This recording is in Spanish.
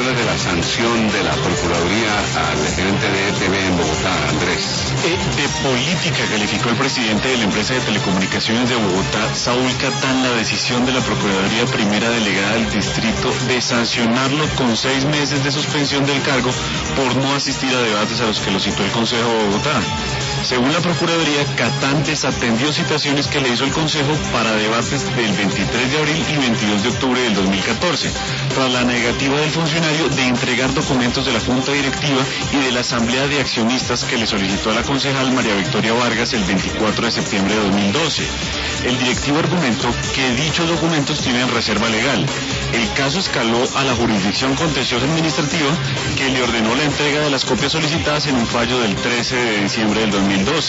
reacciones de la sanción de la Procuraduría al gerente de ETV en Bogotá, Andrés? De política calificó el presidente de la empresa de telecomunicaciones de Bogotá, Saúl Catán, la decisión de la Procuraduría Primera Delegada del Distrito de sancionarlo con 6 meses de suspensión del cargo por no asistir a debates a los que lo citó el Consejo de Bogotá. Según la Procuraduría, Catán desatendió citaciones que le hizo el Consejo para debates del 23 de abril y 22 de octubre del 2014, tras la negativa del funcionario de entregar documentos de la Junta Directiva y de la Asamblea de Accionistas que le solicitó a la concejal María Victoria Vargas el 24 de septiembre de 2012. El directivo argumentó que dichos documentos tienen reserva legal. El caso escaló a la Jurisdicción Contenciosa Administrativa, que le ordenó la entrega de las copias solicitadas en un fallo del 13 de diciembre del 2012.